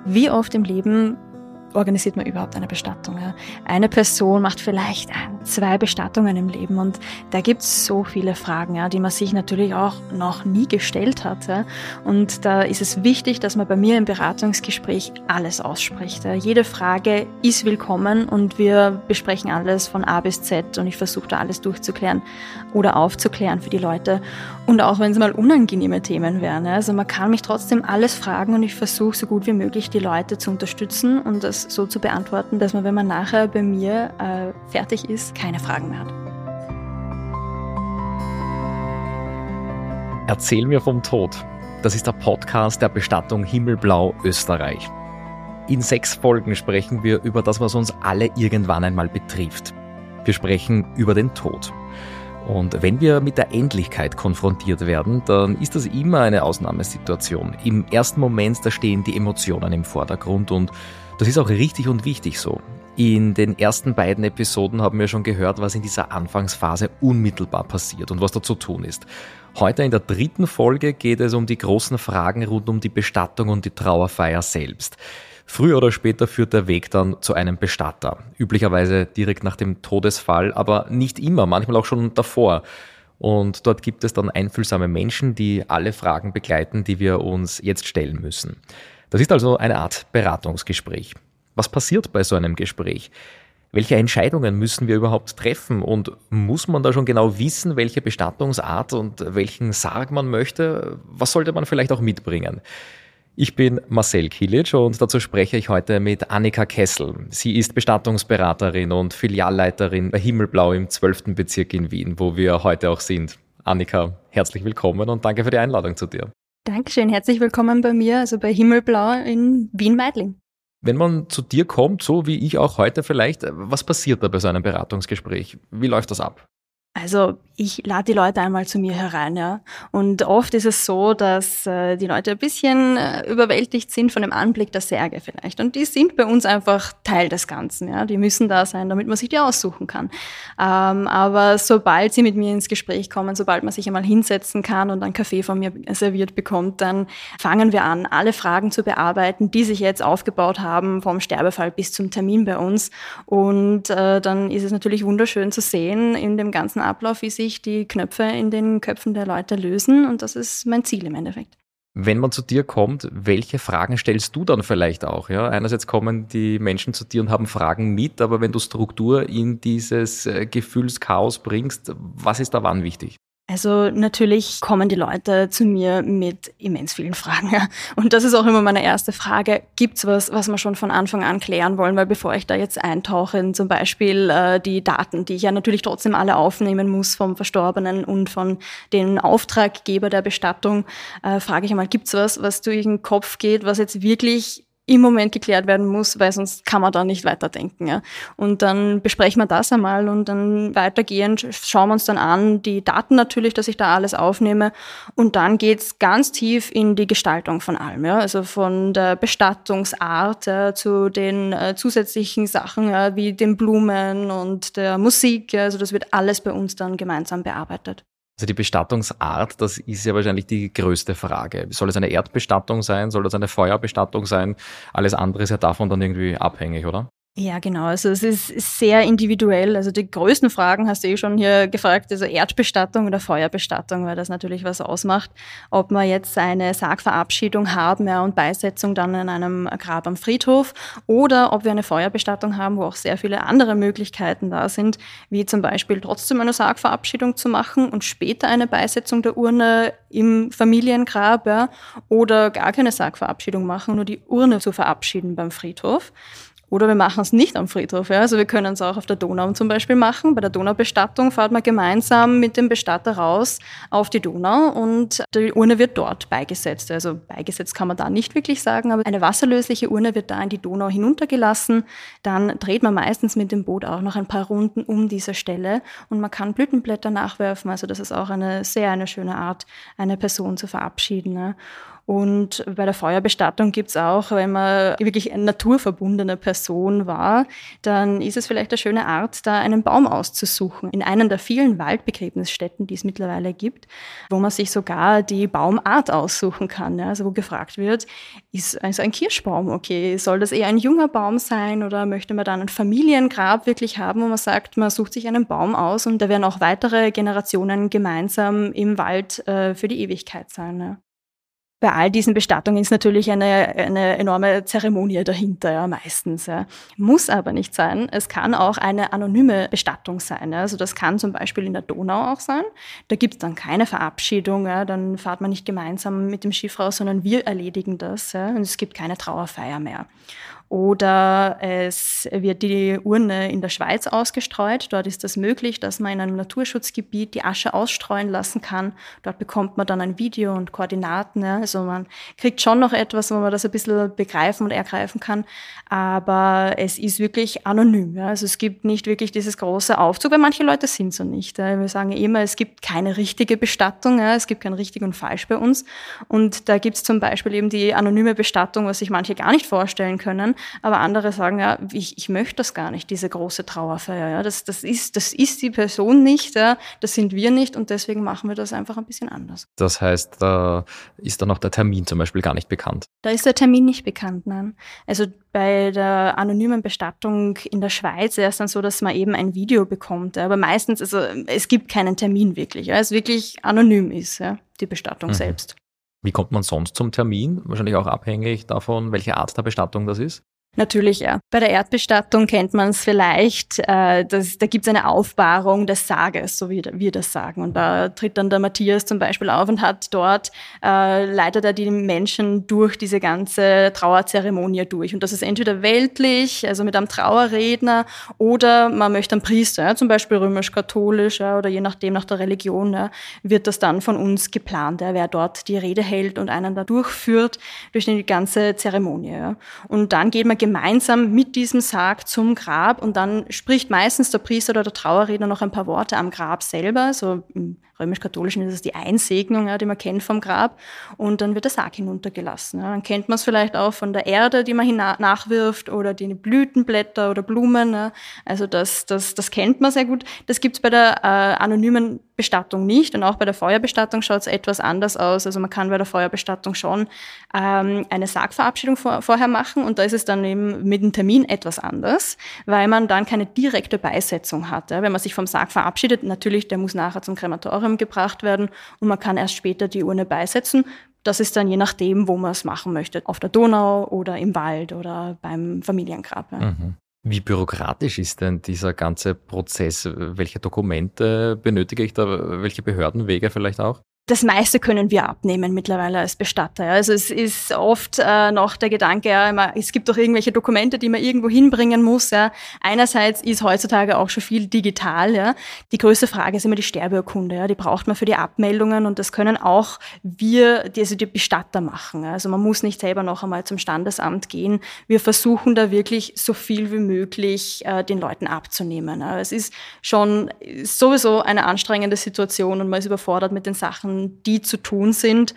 Wie oft im Leben organisiert man überhaupt eine Bestattung? Ja? Eine Person macht vielleicht 2 Bestattungen im Leben und da gibt es so viele Fragen, ja, die man sich natürlich auch noch nie gestellt hat. Ja? Und da ist es wichtig, dass man bei mir im Beratungsgespräch alles ausspricht. Ja? Jede Frage ist willkommen und wir besprechen alles von A bis Z und ich versuche da alles durchzuklären oder aufzuklären für die Leute. Und auch wenn es mal unangenehme Themen wären. Ja? Also man kann mich trotzdem alles fragen und ich versuche so gut wie möglich die Leute zu unterstützen und das so zu beantworten, dass man, wenn man nachher bei mir fertig ist, keine Fragen mehr hat. Erzähl mir vom Tod. Das ist der Podcast der Bestattung Himmelblau Österreich. In 6 Folgen sprechen wir über das, was uns alle irgendwann einmal betrifft. Wir sprechen über den Tod. Und wenn wir mit der Endlichkeit konfrontiert werden, dann ist das immer eine Ausnahmesituation. Im ersten Moment, da stehen die Emotionen im Vordergrund und das ist auch richtig und wichtig so. In den ersten beiden Episoden haben wir schon gehört, was in dieser Anfangsphase unmittelbar passiert und was da zu tun ist. Heute in der 3. Folge geht es um die großen Fragen rund um die Bestattung und die Trauerfeier selbst. Früher oder später führt der Weg dann zu einem Bestatter. Üblicherweise direkt nach dem Todesfall, aber nicht immer, manchmal auch schon davor. Und dort gibt es dann einfühlsame Menschen, die alle Fragen begleiten, die wir uns jetzt stellen müssen. Das ist also eine Art Beratungsgespräch. Was passiert bei so einem Gespräch? Welche Entscheidungen müssen wir überhaupt treffen? Und muss man da schon genau wissen, welche Bestattungsart und welchen Sarg man möchte? Was sollte man vielleicht auch mitbringen? Ich bin Marcel Kilic und dazu spreche ich heute mit Annika Kessel. Sie ist Bestattungsberaterin und Filialleiterin bei Himmelblau im 12. Bezirk in Wien, wo wir heute auch sind. Annika, herzlich willkommen und danke für die Einladung zu dir. Dankeschön, herzlich willkommen bei mir, also bei Himmelblau in Wien-Meidling. Wenn man zu dir kommt, so wie ich auch heute vielleicht, was passiert da bei so einem Beratungsgespräch? Wie läuft das ab? Also ich lade die Leute einmal zu mir herein, ja. Und oft ist es so, dass die Leute ein bisschen überwältigt sind von dem Anblick der Särge vielleicht. Und die sind bei uns einfach Teil des Ganzen, ja. Die müssen da sein, damit man sich die aussuchen kann. Aber sobald sie mit mir ins Gespräch kommen, sobald man sich einmal hinsetzen kann und einen Kaffee von mir serviert bekommt, dann fangen wir an, alle Fragen zu bearbeiten, die sich jetzt aufgebaut haben, vom Sterbefall bis zum Termin bei uns. Und dann ist es natürlich wunderschön zu sehen in dem ganzen Ablauf, wie sich die Knöpfe in den Köpfen der Leute lösen und das ist mein Ziel im Endeffekt. Wenn man zu dir kommt, welche Fragen stellst du dann vielleicht auch? Ja? Einerseits kommen die Menschen zu dir und haben Fragen mit, aber wenn du Struktur in dieses Gefühlschaos bringst, was ist da wann wichtig? Also natürlich kommen die Leute zu mir mit immens vielen Fragen. Ja. Und das ist auch immer meine erste Frage. Gibt's was wir schon von Anfang an klären wollen? Weil bevor ich da jetzt eintauche in zum Beispiel die Daten, die ich ja natürlich trotzdem alle aufnehmen muss vom Verstorbenen und von den Auftraggeber der Bestattung, frage ich einmal, gibt's was durch den Kopf geht, was jetzt wirklich im Moment geklärt werden muss, weil sonst kann man da nicht weiterdenken. Ja. Und dann besprechen wir das einmal und dann weitergehend schauen wir uns dann an, die Daten natürlich, dass ich da alles aufnehme und dann geht's ganz tief in die Gestaltung von allem. Ja. Also von der Bestattungsart zu den zusätzlichen Sachen wie den Blumen und der Musik. Ja. Also das wird alles bei uns dann gemeinsam bearbeitet. Also die Bestattungsart, das ist ja wahrscheinlich die größte Frage. Soll es eine Erdbestattung sein? Soll das eine Feuerbestattung sein? Alles andere ist ja davon dann irgendwie abhängig, oder? Ja, genau. Also es ist sehr individuell. Also die größten Fragen hast du schon hier gefragt, also Erdbestattung oder Feuerbestattung, weil das natürlich was ausmacht. Ob wir jetzt eine Sargverabschiedung haben und Beisetzung dann in einem Grab am Friedhof oder ob wir eine Feuerbestattung haben, wo auch sehr viele andere Möglichkeiten da sind, wie zum Beispiel trotzdem eine Sargverabschiedung zu machen und später eine Beisetzung der Urne im Familiengrab oder gar keine Sargverabschiedung machen, nur die Urne zu verabschieden beim Friedhof. Oder wir machen es nicht am Friedhof. Ja. Also wir können es auch auf der Donau zum Beispiel machen. Bei der Donaubestattung fährt man gemeinsam mit dem Bestatter raus auf die Donau und die Urne wird dort beigesetzt. Also beigesetzt kann man da nicht wirklich sagen, aber eine wasserlösliche Urne wird da in die Donau hinuntergelassen. Dann dreht man meistens mit dem Boot auch noch ein paar Runden um diese Stelle und man kann Blütenblätter nachwerfen. Also das ist auch eine schöne Art, eine Person zu verabschieden. Ja. Und bei der Feuerbestattung gibt's auch, wenn man wirklich eine naturverbundene Person war, dann ist es vielleicht eine schöne Art, da einen Baum auszusuchen. In einer der vielen Waldbegräbnisstätten, die es mittlerweile gibt, wo man sich sogar die Baumart aussuchen kann. Ja? Also wo gefragt wird, ist also ein Kirschbaum okay? Soll das eher ein junger Baum sein oder möchte man dann ein Familiengrab wirklich haben, wo man sagt, man sucht sich einen Baum aus und da werden auch weitere Generationen gemeinsam im Wald für die Ewigkeit sein. Ja? Bei all diesen Bestattungen ist natürlich eine enorme Zeremonie dahinter, ja, meistens. Ja. Muss aber nicht sein. Es kann auch eine anonyme Bestattung sein. Ja. Also das kann zum Beispiel in der Donau auch sein. Da gibt es dann keine Verabschiedung. Ja. Dann fährt man nicht gemeinsam mit dem Schiff raus, sondern wir erledigen das. Ja. Und es gibt keine Trauerfeier mehr. Oder es wird die Urne in der Schweiz ausgestreut. Dort ist das möglich, dass man in einem Naturschutzgebiet die Asche ausstreuen lassen kann. Dort bekommt man dann ein Video und Koordinaten. Ja. Also man kriegt schon noch etwas, wo man das ein bisschen begreifen und ergreifen kann. Aber es ist wirklich anonym. Ja. Also es gibt nicht wirklich dieses große Aufzug, weil manche Leute sind so nicht. Ja. Wir sagen immer, es gibt keine richtige Bestattung. Ja. Es gibt kein richtig und falsch bei uns. Und da gibt es zum Beispiel eben die anonyme Bestattung, was sich manche gar nicht vorstellen können. Aber andere sagen, ja, ich möchte das gar nicht, diese große Trauerfeier. Ja. Das ist die Person nicht, ja, das sind wir nicht und deswegen machen wir das einfach ein bisschen anders. Das heißt, da ist dann auch der Termin zum Beispiel gar nicht bekannt? Da ist der Termin nicht bekannt, nein. Also bei der anonymen Bestattung in der Schweiz ist es dann so, dass man eben ein Video bekommt. Ja. Aber meistens, also es gibt keinen Termin wirklich, ja, es wirklich anonym ist, ja, die Bestattung selbst. Wie kommt man sonst zum Termin? Wahrscheinlich auch abhängig davon, welche Art der Bestattung das ist? Natürlich, ja. Bei der Erdbestattung kennt man es vielleicht, da gibt es eine Aufbahrung des Sarges, so wie wir das sagen. Und da tritt dann der Matthias zum Beispiel auf und hat dort, leitet er die Menschen durch diese ganze Trauerzeremonie durch. Und das ist entweder weltlich, also mit einem Trauerredner, oder man möchte einen Priester, ja, zum Beispiel römisch-katholisch, ja, oder je nachdem nach der Religion, ja, wird das dann von uns geplant, ja, wer dort die Rede hält und einen da durchführt durch die ganze Zeremonie. Ja. Und dann geht man gemeinsam mit diesem Sarg zum Grab und dann spricht meistens der Priester oder der Trauerredner noch ein paar Worte am Grab selber. So im römisch-katholischen ist es die Einsegnung, ja, die man kennt vom Grab. Und dann wird der Sarg hinuntergelassen. Ja. Dann kennt man es vielleicht auch von der Erde, die man nachwirft oder die Blütenblätter oder Blumen. Ja. Also das kennt man sehr gut. Das gibt es bei der anonymen Bestattung nicht und auch bei der Feuerbestattung schaut es etwas anders aus. Also man kann bei der Feuerbestattung schon eine Sargverabschiedung vorher machen und da ist es dann eben mit dem Termin etwas anders, weil man dann keine direkte Beisetzung hat. Ja. Wenn man sich vom Sarg verabschiedet, natürlich, der muss nachher zum Krematorium gebracht werden und man kann erst später die Urne beisetzen. Das ist dann je nachdem, wo man es machen möchte, auf der Donau oder im Wald oder beim Familiengrab. Ja. Mhm. Wie bürokratisch ist denn dieser ganze Prozess? Welche Dokumente benötige ich da? Welche Behördenwege vielleicht auch? Das meiste können wir abnehmen mittlerweile als Bestatter. Ja. Also es ist oft noch der Gedanke, ja, es gibt doch irgendwelche Dokumente, die man irgendwo hinbringen muss. Ja. Einerseits ist heutzutage auch schon viel digital. Ja. Die größte Frage ist immer die Sterbeurkunde. Ja. Die braucht man für die Abmeldungen und das können auch wir, die Bestatter machen. Ja. Also man muss nicht selber noch einmal zum Standesamt gehen. Wir versuchen da wirklich so viel wie möglich den Leuten abzunehmen. Ja. Es ist schon sowieso eine anstrengende Situation und man ist überfordert mit den Sachen, die zu tun sind.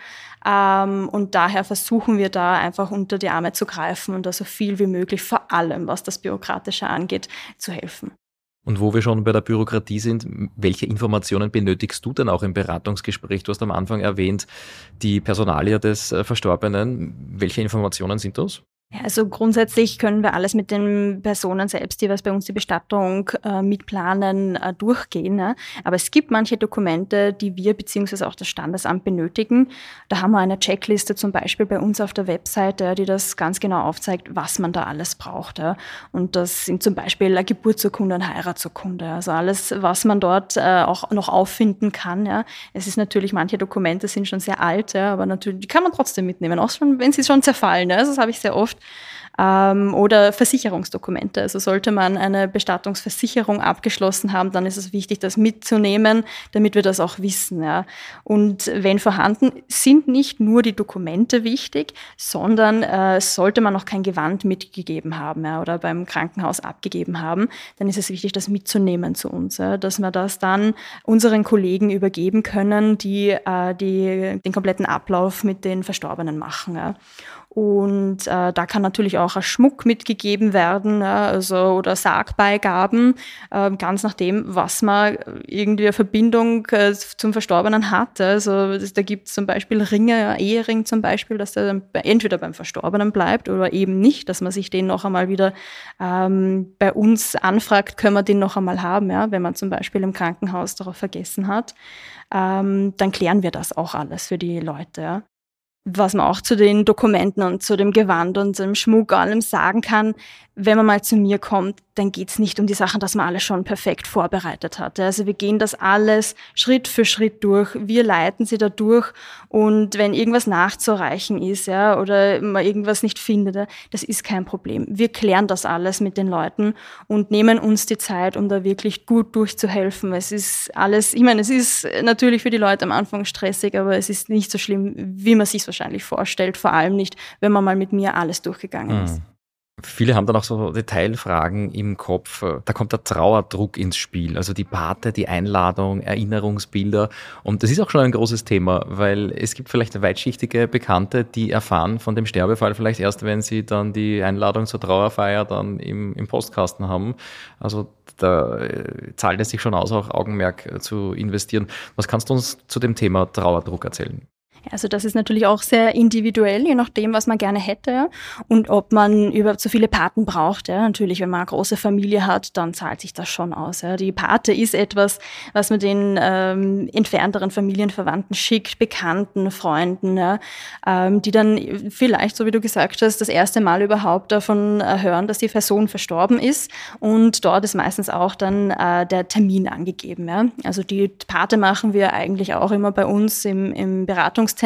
Und daher versuchen wir da einfach unter die Arme zu greifen und da so viel wie möglich, vor allem was das Bürokratische angeht, zu helfen. Und wo wir schon bei der Bürokratie sind, welche Informationen benötigst du denn auch im Beratungsgespräch? Du hast am Anfang erwähnt, die Personalie des Verstorbenen. Welche Informationen sind das? Ja, also grundsätzlich können wir alles mit den Personen selbst, die was bei uns die Bestattung mitplanen, durchgehen. Ne? Aber es gibt manche Dokumente, die wir beziehungsweise auch das Standesamt benötigen. Da haben wir eine Checkliste zum Beispiel bei uns auf der Webseite, die das ganz genau aufzeigt, was man da alles braucht. Ja? Und das sind zum Beispiel eine Geburtsurkunde, eine Heiratsurkunde. Also alles, was man dort auch noch auffinden kann. Ja? Es ist natürlich, manche Dokumente sind schon sehr alt, ja, aber natürlich die kann man trotzdem mitnehmen, auch schon, wenn sie schon zerfallen. Ja? Also das habe ich sehr oft. oder Versicherungsdokumente. Also sollte man eine Bestattungsversicherung abgeschlossen haben, dann ist es wichtig, das mitzunehmen, damit wir das auch wissen. Ja. Und wenn vorhanden, sind nicht nur die Dokumente wichtig, sondern sollte man noch kein Gewand mitgegeben haben, ja, oder beim Krankenhaus abgegeben haben, dann ist es wichtig, das mitzunehmen zu uns, ja, dass wir das dann unseren Kollegen übergeben können, die den kompletten Ablauf mit den Verstorbenen machen. Ja. Und da kann natürlich auch ein Schmuck mitgegeben werden, ja, also oder Sargbeigaben, ganz nachdem, was man irgendwie eine Verbindung zum Verstorbenen hat. Also da gibt es zum Beispiel Ringe, ein Ehering zum Beispiel, dass der dann entweder beim Verstorbenen bleibt oder eben nicht, dass man sich den noch einmal wieder bei uns anfragt, können wir den noch einmal haben, ja, wenn man zum Beispiel im Krankenhaus darauf vergessen hat. Dann klären wir das auch alles für die Leute. Ja. Was man auch zu den Dokumenten und zu dem Gewand und dem Schmuck allem sagen kann, wenn man mal zu mir kommt, dann geht's nicht um die Sachen, dass man alles schon perfekt vorbereitet hat. Also wir gehen das alles Schritt für Schritt durch. Wir leiten sie da durch und wenn irgendwas nachzureichen ist, ja, oder man irgendwas nicht findet, das ist kein Problem. Wir klären das alles mit den Leuten und nehmen uns die Zeit, um da wirklich gut durchzuhelfen. Es ist alles, ich meine, es ist natürlich für die Leute am Anfang stressig, aber es ist nicht so schlimm, wie man sich wahrscheinlich vorstellt, vor allem nicht, wenn man mal mit mir alles durchgegangen ist. Viele haben dann auch so Detailfragen im Kopf. Da kommt der Trauerdruck ins Spiel, also die Pate, die Einladung, Erinnerungsbilder. Und das ist auch schon ein großes Thema, weil es gibt vielleicht weitschichtige Bekannte, die erfahren von dem Sterbefall vielleicht erst, wenn sie dann die Einladung zur Trauerfeier dann im Postkasten haben. Also da zahlt es sich schon aus, auch Augenmerk zu investieren. Was kannst du uns zu dem Thema Trauerdruck erzählen? Also das ist natürlich auch sehr individuell, je nachdem, was man gerne hätte und ob man überhaupt so viele Paten braucht. Ja. Natürlich, wenn man eine große Familie hat, dann zahlt sich das schon aus. Ja. Die Pate ist etwas, was man den entfernteren Familienverwandten schickt, Bekannten, Freunden, ja, die dann vielleicht, so wie du gesagt hast, das erste Mal überhaupt davon hören, dass die Person verstorben ist. Und dort ist meistens auch dann der Termin angegeben. Ja. Also die Pate machen wir eigentlich auch immer bei uns im Beratungstermin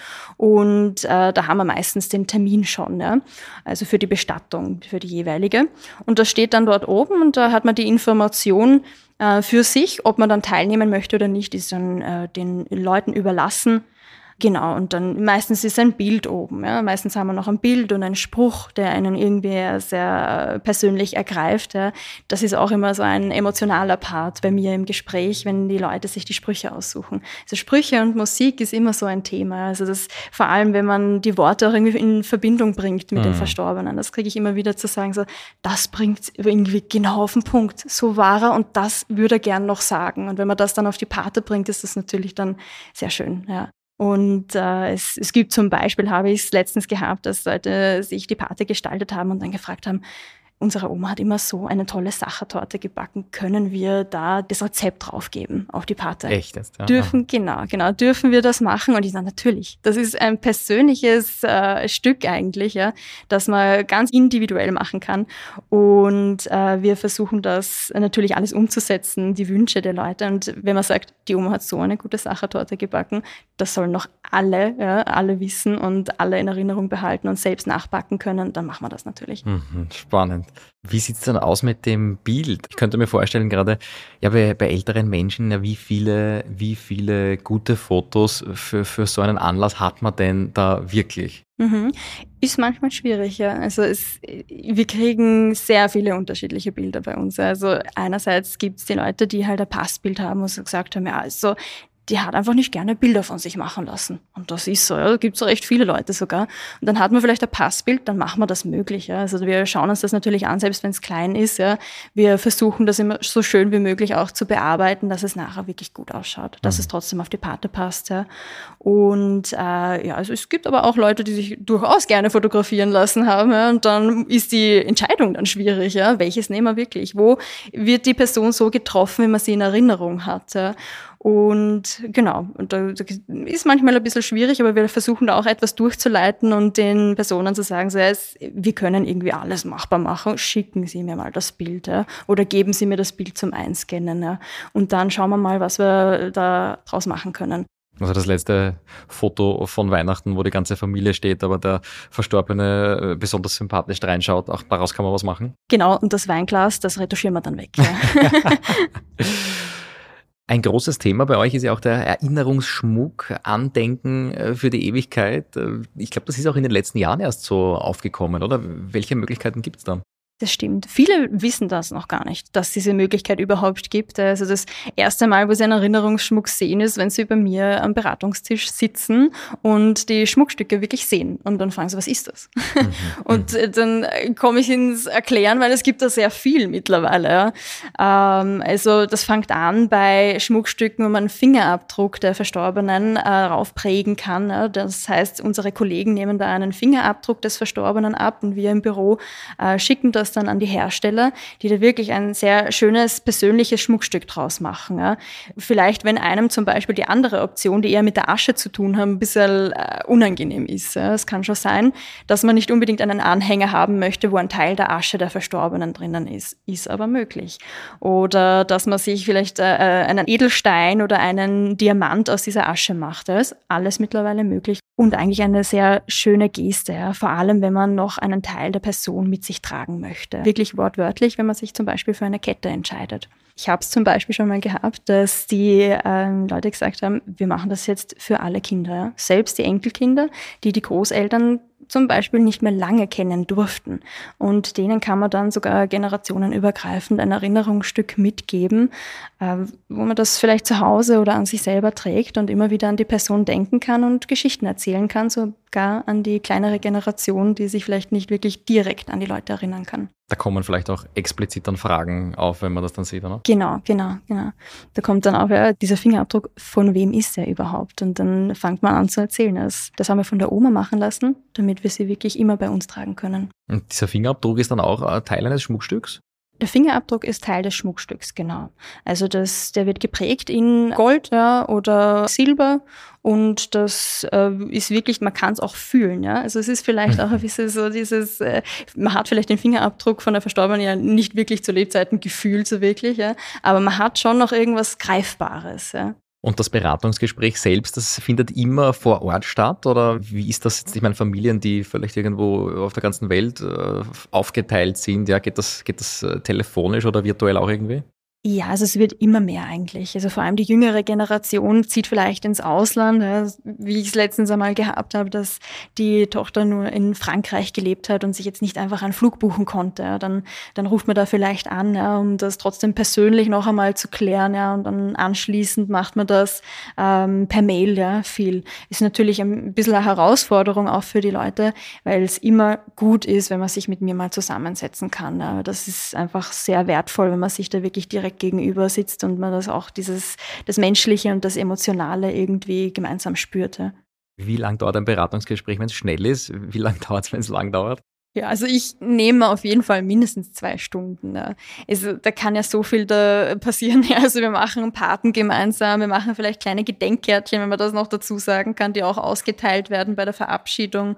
und da haben wir meistens den Termin schon, ja? Also für die Bestattung, für die jeweilige. Und das steht dann dort oben und da hat man die Information für sich, ob man dann teilnehmen möchte oder nicht, ist dann den Leuten überlassen. Genau, und dann meistens ist ein Bild oben. Ja. Meistens haben wir noch ein Bild und einen Spruch, der einen irgendwie sehr persönlich ergreift. Ja. Das ist auch immer so ein emotionaler Part bei mir im Gespräch, wenn die Leute sich die Sprüche aussuchen. Also Sprüche und Musik ist immer so ein Thema. Also das vor allem, wenn man die Worte auch irgendwie in Verbindung bringt mit den Verstorbenen. Das kriege ich immer wieder zu sagen, so, das bringt irgendwie genau auf den Punkt. So war er und das würde er gern noch sagen. Und wenn man das dann auf die Pate bringt, ist das natürlich dann sehr schön, ja. Und es gibt zum Beispiel, habe ich es letztens gehabt, dass Leute sich die Pate gestaltet haben und dann gefragt haben, unsere Oma hat immer so eine tolle Sachertorte gebacken. Können wir da das Rezept draufgeben auf die Pate? Echt jetzt? Ja. Dürfen wir das machen? Und ich sage, natürlich. Das ist ein persönliches Stück eigentlich, ja, das man ganz individuell machen kann. Und wir versuchen das natürlich alles umzusetzen, die Wünsche der Leute. Und wenn man sagt, die Oma hat so eine gute Sachertorte gebacken, das sollen noch alle wissen und alle in Erinnerung behalten und selbst nachbacken können, dann machen wir das natürlich. Spannend. Wie sieht es dann aus mit dem Bild? Ich könnte mir vorstellen, gerade bei älteren Menschen, ja, wie viele gute Fotos für so einen Anlass hat man denn da wirklich? Ist manchmal schwierig, ja. Also wir kriegen sehr viele unterschiedliche Bilder bei uns. Also einerseits gibt es die Leute, die halt ein Passbild haben und so gesagt haben, ja, also die hat einfach nicht gerne Bilder von sich machen lassen. Und das ist so, ja, da gibt es recht viele Leute sogar. Und dann hat man vielleicht ein Passbild, dann machen wir das möglich. Ja. Also wir schauen uns das natürlich an, selbst wenn es klein ist. Ja. Wir versuchen das immer so schön wie möglich auch zu bearbeiten, dass es nachher wirklich gut ausschaut, dass es trotzdem auf die Pate passt. Ja. Und also es gibt aber auch Leute, die sich durchaus gerne fotografieren lassen haben. Ja. Und dann ist die Entscheidung dann schwierig. Ja. Welches nehmen wir wirklich? Wo wird die Person so getroffen, wie man sie in Erinnerung hat? Ja. Und genau, und da ist manchmal ein bisschen schwierig, aber wir versuchen da auch etwas durchzuleiten und den Personen zu sagen, wir können irgendwie alles machbar machen, schicken Sie mir mal das Bild, ja, oder geben Sie mir das Bild zum Einscannen. Ja, und dann schauen wir mal, was wir da draus machen können. Also das letzte Foto von Weihnachten, wo die ganze Familie steht, aber der Verstorbene besonders sympathisch reinschaut, auch daraus kann man was machen? Genau, und das Weinglas, das retuschieren wir dann weg. Ja. Ein großes Thema bei euch ist ja auch der Erinnerungsschmuck, Andenken für die Ewigkeit. Ich glaube, das ist auch in den letzten Jahren erst so aufgekommen, oder? Welche Möglichkeiten gibt es da? Das stimmt. Viele wissen das noch gar nicht, dass diese Möglichkeit überhaupt gibt. Also das erste Mal, wo sie einen Erinnerungsschmuck sehen, ist, wenn sie bei mir am Beratungstisch sitzen und die Schmuckstücke wirklich sehen. Und dann fragen sie, was ist das? Und dann komme ich ins Erklären, weil es gibt da sehr viel mittlerweile. Also das fängt an bei Schmuckstücken, wo man einen Fingerabdruck der Verstorbenen raufprägen kann. Das heißt, unsere Kollegen nehmen da einen Fingerabdruck des Verstorbenen ab und wir im Büro schicken das dann an die Hersteller, die da wirklich ein sehr schönes, persönliches Schmuckstück draus machen. Ja. Vielleicht, wenn einem zum Beispiel die andere Option, die eher mit der Asche zu tun haben, ein bisschen unangenehm ist. Ja. Es kann schon sein, dass man nicht unbedingt einen Anhänger haben möchte, wo ein Teil der Asche der Verstorbenen drinnen ist. Ist aber möglich. Oder dass man sich vielleicht einen Edelstein oder einen Diamant aus dieser Asche macht. Das ist alles mittlerweile möglich. Und eigentlich eine sehr schöne Geste, ja. Vor allem, wenn man noch einen Teil der Person mit sich tragen möchte. Wirklich wortwörtlich, wenn man sich zum Beispiel für eine Kette entscheidet. Ich habe es zum Beispiel schon mal gehabt, dass die Leute gesagt haben, wir machen das jetzt für alle Kinder. Ja. Selbst die Enkelkinder, die Großeltern zum Beispiel nicht mehr lange kennen durften. Und denen kann man dann sogar generationenübergreifend ein Erinnerungsstück mitgeben, wo man das vielleicht zu Hause oder an sich selber trägt und immer wieder an die Person denken kann und Geschichten erzählen kann, sogar an die kleinere Generation, die sich vielleicht nicht wirklich direkt an die Leute erinnern kann. Da kommen vielleicht auch explizit dann Fragen auf, wenn man das dann sieht, oder? Genau. Da kommt dann auch, ja, dieser Fingerabdruck, von wem ist er überhaupt? Und dann fängt man an zu erzählen. Das haben wir von der Oma machen lassen, damit wir sie wirklich immer bei uns tragen können. Und dieser Fingerabdruck ist dann auch Teil eines Schmuckstücks? Der Fingerabdruck ist Teil des Schmuckstücks, genau. Also der wird geprägt in Gold, ja, oder Silber und das ist wirklich, man kann es auch fühlen, ja. Also es ist vielleicht auch ein bisschen so dieses, man hat vielleicht den Fingerabdruck von der Verstorbenen ja nicht wirklich zu Lebzeiten gefühlt so wirklich, ja, aber man hat schon noch irgendwas Greifbares, ja. Und das Beratungsgespräch selbst, das findet immer vor Ort statt? Oder wie ist das jetzt? Ich meine, Familien, die vielleicht irgendwo auf der ganzen Welt aufgeteilt sind, ja, geht das telefonisch oder virtuell auch irgendwie? Ja, also es wird immer mehr eigentlich. Also vor allem die jüngere Generation zieht vielleicht ins Ausland, ja, wie ich es letztens einmal gehabt habe, dass die Tochter nur in Frankreich gelebt hat und sich jetzt nicht einfach einen Flug buchen konnte. Ja, dann ruft man da vielleicht an, ja, um das trotzdem persönlich noch einmal zu klären. Ja, und dann anschließend macht man das per Mail. Ja, viel. Ist natürlich ein bisschen eine Herausforderung auch für die Leute, weil es immer gut ist, wenn man sich mit mir mal zusammensetzen kann. Ja. Das ist einfach sehr wertvoll, wenn man sich da wirklich direkt gegenüber sitzt und man das auch das Menschliche und das Emotionale irgendwie gemeinsam spürte. Wie lang dauert ein Beratungsgespräch, wenn es schnell ist? Wie lang dauert es, wenn es lang dauert? Ja, also ich nehme auf jeden Fall mindestens 2 Stunden. Ja. Also da kann ja so viel da passieren. Ja, also wir machen Paten gemeinsam, wir machen vielleicht kleine Gedenkkärtchen, wenn man das noch dazu sagen kann, die auch ausgeteilt werden bei der Verabschiedung.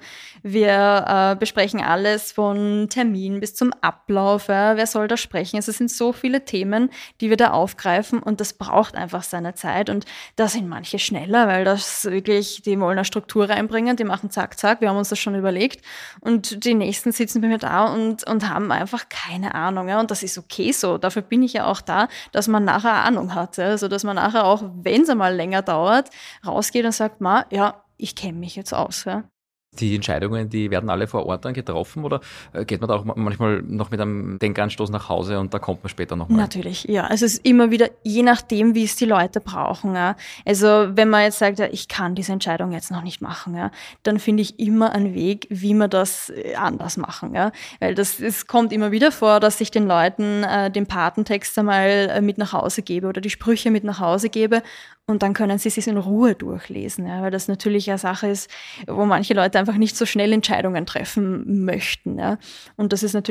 Wir besprechen alles von Termin bis zum Ablauf. Ja. Wer soll da sprechen? Also es sind so viele Themen, die wir da aufgreifen und das braucht einfach seine Zeit. Und da sind manche schneller, weil das wirklich, die wollen eine Struktur reinbringen, die machen zack, zack, wir haben uns das schon überlegt und die nächsten sitzen bei mir da und haben einfach keine Ahnung. Ja? Und das ist okay so. Dafür bin ich ja auch da, dass man nachher Ahnung hat. Ja? Also dass man nachher auch, wenn es einmal länger dauert, rausgeht und sagt, ja, ich kenne mich jetzt aus. Ja? Die Entscheidungen, die werden alle vor Ort dann getroffen oder geht man da auch manchmal noch mit einem Denkanstoß nach Hause und da kommt man später nochmal? Natürlich, ja. Also es ist immer wieder, je nachdem, wie es die Leute brauchen. Ja. Also wenn man jetzt sagt, ja, ich kann diese Entscheidung jetzt noch nicht machen, ja, dann finde ich immer einen Weg, wie wir das anders machen. Ja. Weil es kommt immer wieder vor, dass ich den Leuten den Patentext einmal mit nach Hause gebe oder die Sprüche mit nach Hause gebe. Und dann können sie es in Ruhe durchlesen, ja, weil das natürlich eine Sache ist, wo manche Leute einfach nicht so schnell Entscheidungen treffen möchten. Ja. Und das ist natürlich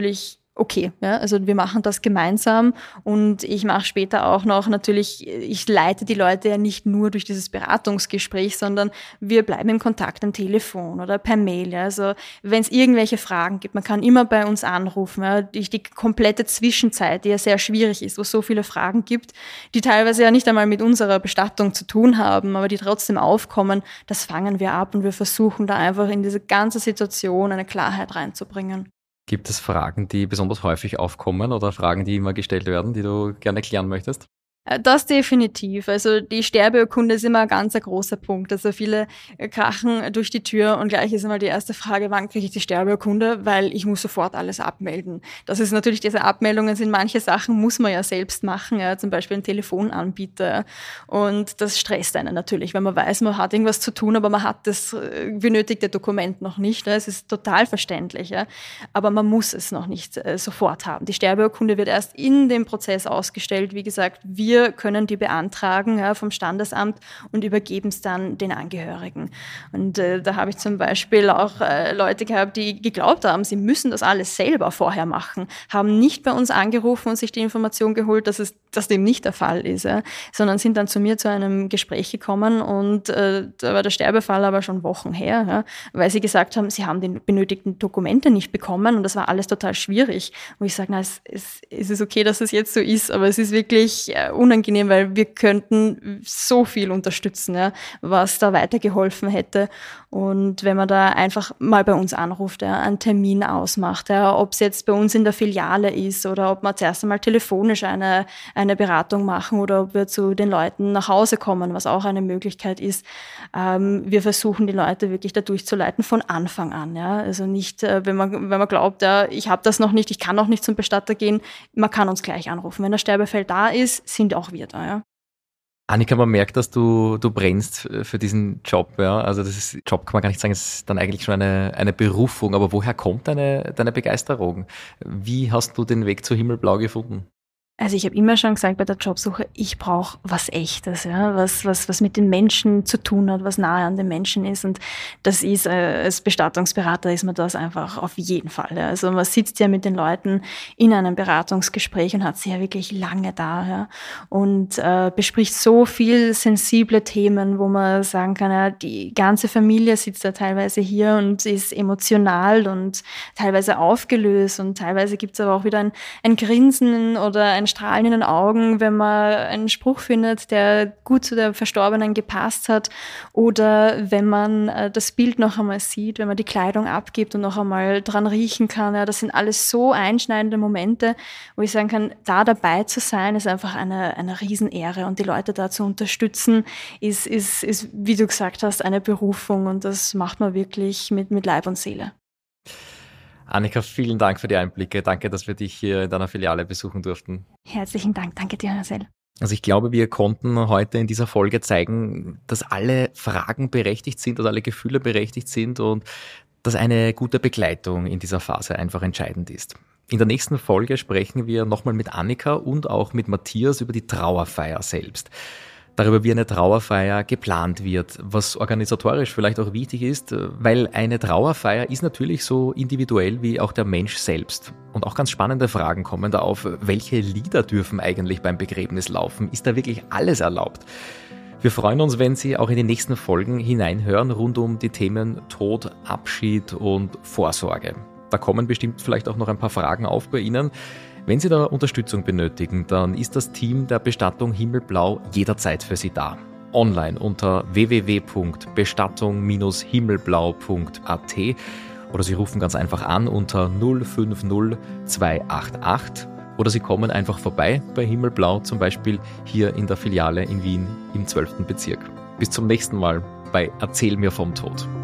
okay. Ja? Also wir machen das gemeinsam und ich mache später auch noch natürlich, ich leite die Leute ja nicht nur durch dieses Beratungsgespräch, sondern wir bleiben im Kontakt am Telefon oder per Mail. Ja? Also wenn es irgendwelche Fragen gibt, man kann immer bei uns anrufen. Ja? Die komplette Zwischenzeit, die ja sehr schwierig ist, wo es so viele Fragen gibt, die teilweise ja nicht einmal mit unserer Bestattung zu tun haben, aber die trotzdem aufkommen, das fangen wir ab und wir versuchen da einfach in diese ganze Situation eine Klarheit reinzubringen. Gibt es Fragen, die besonders häufig aufkommen oder Fragen, die immer gestellt werden, die du gerne klären möchtest? Das definitiv. Also die Sterbeurkunde ist immer ein ganz großer Punkt. Also viele krachen durch die Tür und gleich ist einmal die erste Frage, wann kriege ich die Sterbeurkunde, weil ich muss sofort alles abmelden. Das ist natürlich, diese Abmeldungen sind, manche Sachen muss man ja selbst machen, ja, zum Beispiel ein Telefonanbieter. Und das stresst einen natürlich, wenn man weiß, man hat irgendwas zu tun, aber man hat das benötigte Dokument noch nicht. Es ist total verständlich, ja. Aber man muss es noch nicht sofort haben. Die Sterbeurkunde wird erst in dem Prozess ausgestellt. Wie gesagt, wir können die beantragen, ja, vom Standesamt und übergeben es dann den Angehörigen. Und da habe ich zum Beispiel auch Leute gehabt, die geglaubt haben, sie müssen das alles selber vorher machen, haben nicht bei uns angerufen und sich die Information geholt, dass dem nicht der Fall ist, ja, sondern sind dann zu mir zu einem Gespräch gekommen und da war der Sterbefall aber schon Wochen her, ja, weil sie gesagt haben, sie haben die benötigten Dokumente nicht bekommen und das war alles total schwierig. Wo ich sage, es ist okay, dass es jetzt so ist, aber es ist wirklich unangenehm, weil wir könnten so viel unterstützen, ja, was da weitergeholfen hätte. Und wenn man da einfach mal bei uns anruft, ja, einen Termin ausmacht, ja, ob es jetzt bei uns in der Filiale ist oder ob wir zuerst einmal telefonisch eine Beratung machen oder ob wir zu den Leuten nach Hause kommen, was auch eine Möglichkeit ist. Wir versuchen die Leute wirklich da durchzuleiten von Anfang an. Ja. Also nicht, wenn man glaubt, ja, ich habe das noch nicht, ich kann noch nicht zum Bestatter gehen, man kann uns gleich anrufen. Wenn der Sterbefall da ist, sind auch wir da. Ja. Annika, man merkt, dass du brennst für diesen Job. Ja? Also das ist Job, kann man gar nicht sagen, es ist dann eigentlich schon eine Berufung. Aber woher kommt deine Begeisterung? Wie hast du den Weg zu Himmelblau gefunden? Also ich habe immer schon gesagt bei der Jobsuche, ich brauche was Echtes, ja, was mit den Menschen zu tun hat, was nahe an den Menschen ist. Und das ist, als Bestattungsberater ist man das einfach auf jeden Fall. Ja. Also man sitzt ja mit den Leuten in einem Beratungsgespräch und hat sie ja wirklich lange da, ja, und bespricht so viel sensible Themen, wo man sagen kann, ja, die ganze Familie sitzt da teilweise hier und ist emotional und teilweise aufgelöst und teilweise gibt es aber auch wieder ein Grinsen oder ein Strahlen in den Augen, wenn man einen Spruch findet, der gut zu der Verstorbenen gepasst hat, oder wenn man das Bild noch einmal sieht, wenn man die Kleidung abgibt und noch einmal dran riechen kann. Ja, das sind alles so einschneidende Momente, wo ich sagen kann, da dabei zu sein, ist einfach eine Riesenehre, und die Leute da zu unterstützen, ist, wie du gesagt hast, eine Berufung, und das macht man wirklich mit Leib und Seele. Annika, vielen Dank für die Einblicke. Danke, dass wir dich hier in deiner Filiale besuchen durften. Herzlichen Dank. Danke dir, Marcel. Also ich glaube, wir konnten heute in dieser Folge zeigen, dass alle Fragen berechtigt sind, dass alle Gefühle berechtigt sind und dass eine gute Begleitung in dieser Phase einfach entscheidend ist. In der nächsten Folge sprechen wir nochmal mit Annika und auch mit Matthias über die Trauerfeier selbst. Darüber, wie eine Trauerfeier geplant wird, was organisatorisch vielleicht auch wichtig ist, weil eine Trauerfeier ist natürlich so individuell wie auch der Mensch selbst. Und auch ganz spannende Fragen kommen da auf, welche Lieder dürfen eigentlich beim Begräbnis laufen? Ist da wirklich alles erlaubt? Wir freuen uns, wenn Sie auch in die nächsten Folgen hineinhören rund um die Themen Tod, Abschied und Vorsorge. Da kommen bestimmt vielleicht auch noch ein paar Fragen auf bei Ihnen. Wenn Sie da Unterstützung benötigen, dann ist das Team der Bestattung Himmelblau jederzeit für Sie da. Online unter www.bestattung-himmelblau.at oder Sie rufen ganz einfach an unter 050 288 oder Sie kommen einfach vorbei bei Himmelblau, zum Beispiel hier in der Filiale in Wien im 12. Bezirk. Bis zum nächsten Mal bei Erzähl mir vom Tod.